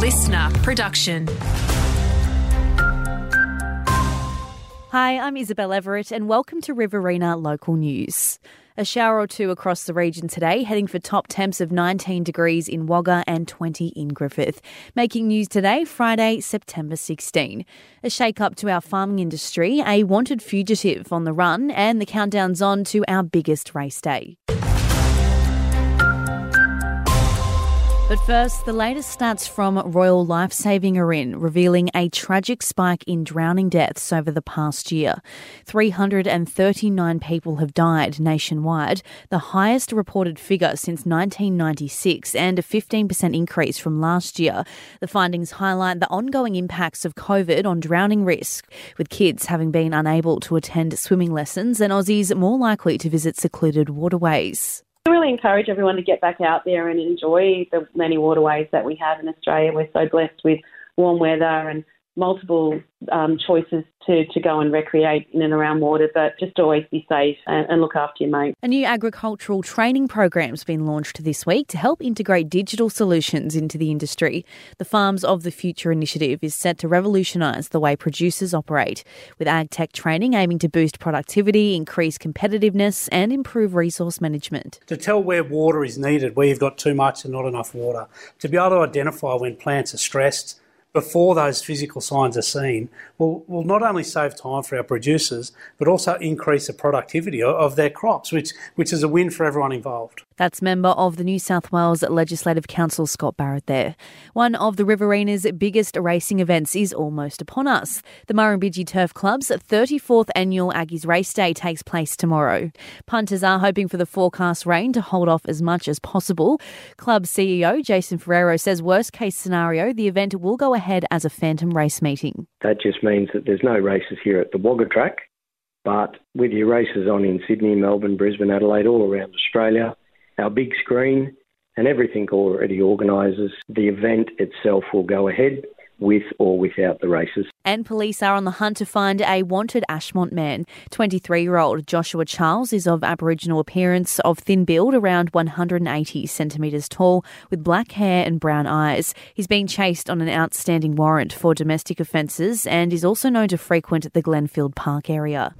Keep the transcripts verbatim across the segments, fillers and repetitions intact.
listener production. Hi, I'm Isabel Everett and welcome to Riverina Local News. A shower or two across the region today, heading for top temps of nineteen degrees in Wagga and twenty in Griffith. Making news today, Friday, September sixteenth. A shake-up to our farming industry, a wanted fugitive on the run, and the countdown's on to our biggest race day. But first, the latest stats from Royal Lifesaving are in, revealing a tragic spike in drowning deaths over the past year. three hundred thirty-nine people have died nationwide, the highest reported figure since nineteen ninety-six and a fifteen percent increase from last year. The findings highlight the ongoing impacts of COVID on drowning risk, with kids having been unable to attend swimming lessons and Aussies more likely to visit secluded waterways. I really encourage everyone to get back out there and enjoy the many waterways that we have in Australia. We're so blessed with warm weather and multiple um, choices to, to go and recreate in and around water, but just always be safe and, and look after your mate. A new agricultural training program's been launched this week to help integrate digital solutions into the industry. The Farms of the Future initiative is set to revolutionise the way producers operate, with ag tech training aiming to boost productivity, increase competitiveness and improve resource management. To tell where water is needed, where you've got too much and not enough water, to be able to identify when plants are stressed before those physical signs are seen will, will not only save time for our producers, but also increase the productivity of their crops, which, which is a win for everyone involved. That's member of the New South Wales Legislative Council, Scott Barrett there. One of the Riverina's biggest racing events is almost upon us. The Murrumbidgee Turf Club's thirty-fourth annual Aggies Race Day takes place tomorrow. Punters are hoping for the forecast rain to hold off as much as possible. Club C E O Jason Ferrero says worst case scenario, the event will go ahead as a phantom race meeting. That just means that there's no races here at the Wagga track, but with your races on in Sydney, Melbourne, Brisbane, Adelaide, all around Australia, our big screen and everything already organises, the event itself will go ahead with or without the races. And police are on the hunt to find a wanted Ashmont man. twenty-three-year-old Joshua Charles is of Aboriginal appearance, of thin build, around one hundred eighty centimetres tall, with black hair and brown eyes. He's being chased on an outstanding warrant for domestic offences and is also known to frequent the Glenfield Park area.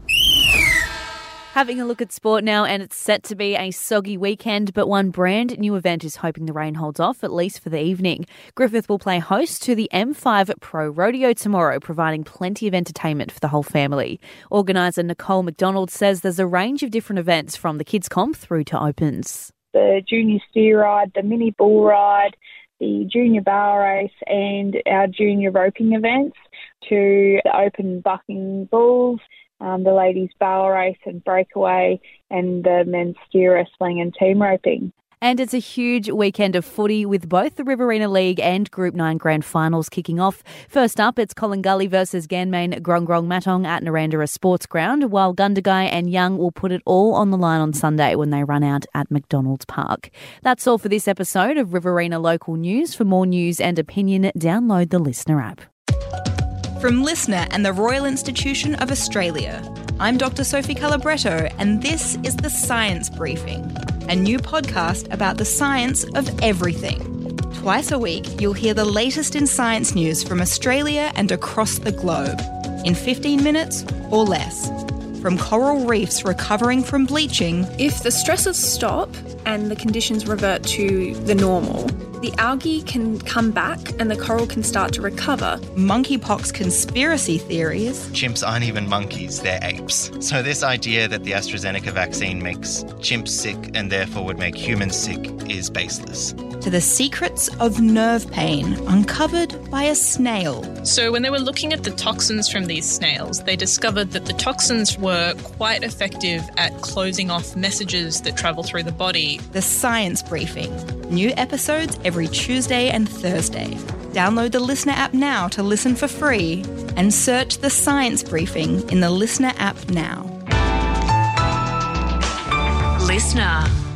Having a look at sport now, and it's set to be a soggy weekend, but one brand new event is hoping the rain holds off, at least for the evening. Griffith will play host to the M five Pro Rodeo tomorrow, providing plenty of entertainment for the whole family. Organiser Nicole McDonald says there's a range of different events from the kids' comp through to opens. The junior steer ride, the mini bull ride, the junior barrel race and our junior roping events, to the open bucking bulls, Um, the ladies' barrel race and breakaway, and the men's steer wrestling and team roping. And it's a huge weekend of footy with both the Riverina League and Group nine Grand Finals kicking off. First up, it's Collingully versus Ganmain Grong Grong Matong at Narrandera Sports Ground, while Gundagai and Young will put it all on the line on Sunday when they run out at McDonald's Park. That's all for this episode of Riverina Local News. For more news and opinion, download the Listener app. From Listener and the Royal Institution of Australia, I'm Doctor Sophie Calabretto, and this is The Science Briefing, a new podcast about the science of everything. Twice a week, you'll hear the latest in science news from Australia and across the globe, in fifteen minutes or less. From coral reefs recovering from bleaching. If the stresses stop and the conditions revert to the normal, the algae can come back and the coral can start to recover. Monkeypox conspiracy theories. Chimps aren't even monkeys, they're apes. So this idea that the AstraZeneca vaccine makes chimps sick and therefore would make humans sick is baseless. To the secrets of nerve pain uncovered by a snail. So when they were looking at the toxins from these snails, they discovered that the toxins were quite effective at closing off messages that travel through the body. The Science Briefing. New episodes every Tuesday and Thursday. Download the Listener app now to listen for free and search The Science Briefing in the Listener app now. Listener.